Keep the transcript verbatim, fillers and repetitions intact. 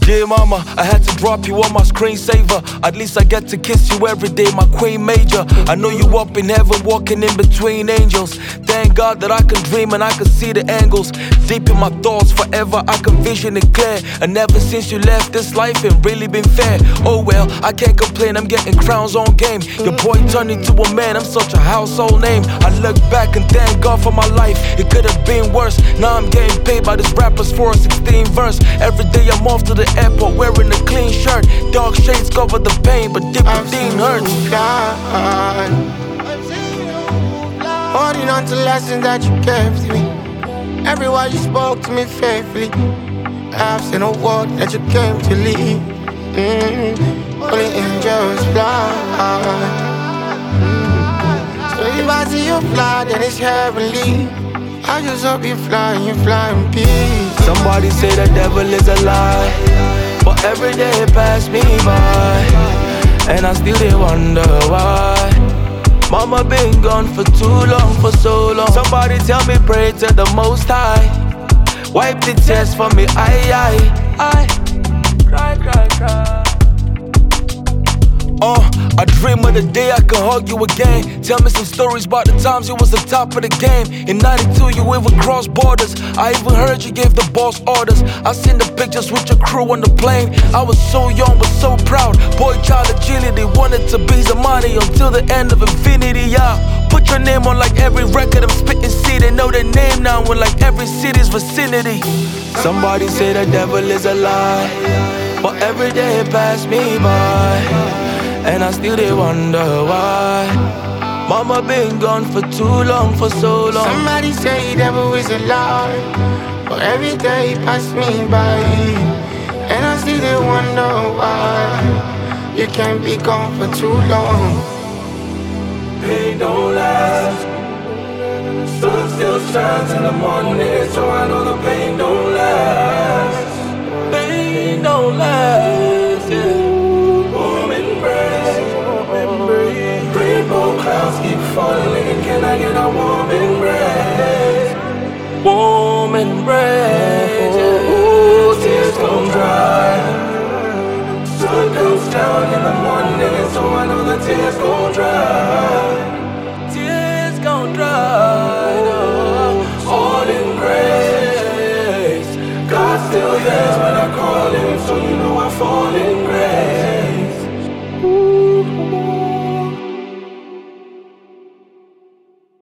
Dear mama, I had to drop you on my screensaver. At least I get to kiss you every day, my queen major. I know you up in heaven walking in between angels. Thank God that I can dream and I can see the angles. Deep in my thoughts, forever I can vision it clear. And ever since you left, this life ain't really been fair. Oh well, I can't complain, I'm getting crowns on game. Your boy turned into a man, I'm such a household name. I look back and thank God for my life, it could have been worse. Now I'm getting paid by these rappers for a sixteen verse. Every day I'm off to the airport wearing a clean shirt. Dark shades cover the pain, but deep within hurts. Holding on to lessons that you gave to me. Every word you spoke to me faithfully. I've seen a world that you came to lead. Mm-hmm. Only angels fly. Mm-hmm. So if I see you fly, then it's heavenly. I just hope you fly and you fly in peace. Somebody say the devil is a lie, but every day it passed me by, and I still they wonder why. Mama been gone for too long, for so long. Somebody tell me pray to the Most High. Wipe the tears for me, I, I, I. Cry, cry, cry. Oh, I dream of the day I can hug you again. Tell me some stories about the times you was the top of the game. In ninety-two you even crossed borders. I even heard you gave the boss orders. I seen the pictures with your crew on the plane. I was so young but so proud. Boy child agility, wanted to be Zamani until the end of infinity. Yeah, put your name on like every record I'm spitting. See, they know their name now in like every city's vicinity. Somebody say the devil is a lie, but every day it passed me by, and I still they wonder why. Mama been gone for too long, for so long. Somebody say the devil is a lie, but every day pass me by, and I still they wonder why. You can't be gone for too long. Pain don't last, sun still shines in the morning, so I know the pain don't last. Pain don't last, yeah. Rainbow clouds keep falling. Can I get a warm embrace? Warm embrace.